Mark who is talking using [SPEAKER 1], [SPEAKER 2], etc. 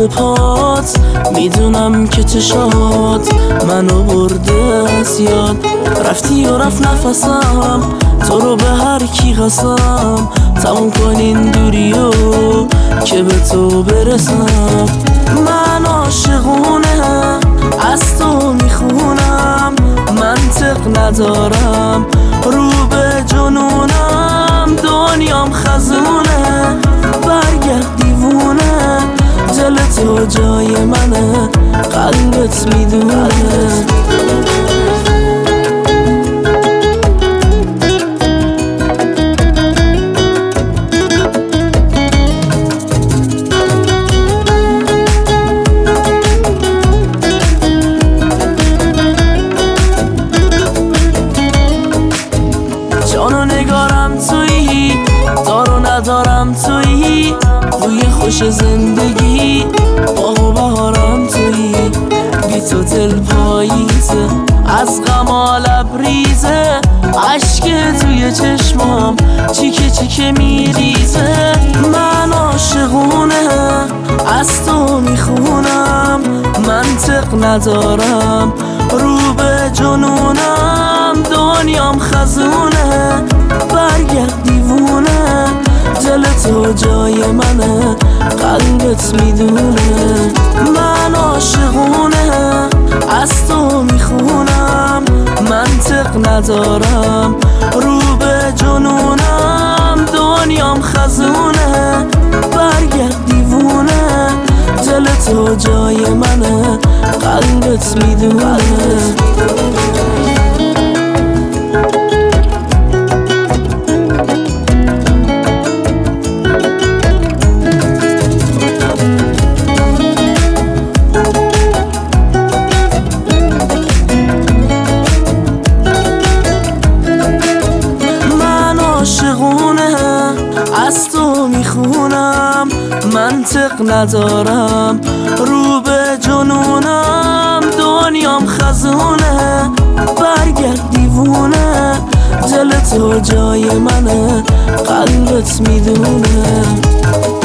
[SPEAKER 1] به پات، میدونم که چشات منو برده از یاد. رفتی و رفت نفسم، تو رو به هر کی قسم تموم کنین دوریو که به تو برسم. من عاشقونه از تو میخونم، منطق ندارم رو به جنونم. دنیام خزونه برگرد دیوونه، دل تو جای منه قلبت میدونه. جان و نگارم تویی، دار و ندارم تویی، روی خوش زندگی باغ و بهارم تویی. بی تو دل پاییزه، از غم لبریزه، عشق توی چشمام چیکه چیکه میریزه. من عاشقونه از تو میخونم، منطق ندارم رو به جنونم. دنیام خزونه برگرد دیوونه، دل تو جای منه قلبت میدونه. من عاشقونه از تو میخونم، منطق ندارم رو به جنونم. دنیام خزونه برگرد دیوونه، دل تو جای منه قلبت میدونه. از تو میخونم، منطق ندارم رو به جنونم. دنیام خزونه برگرد دیوونه، دل تو جای منه قلبت میدونه.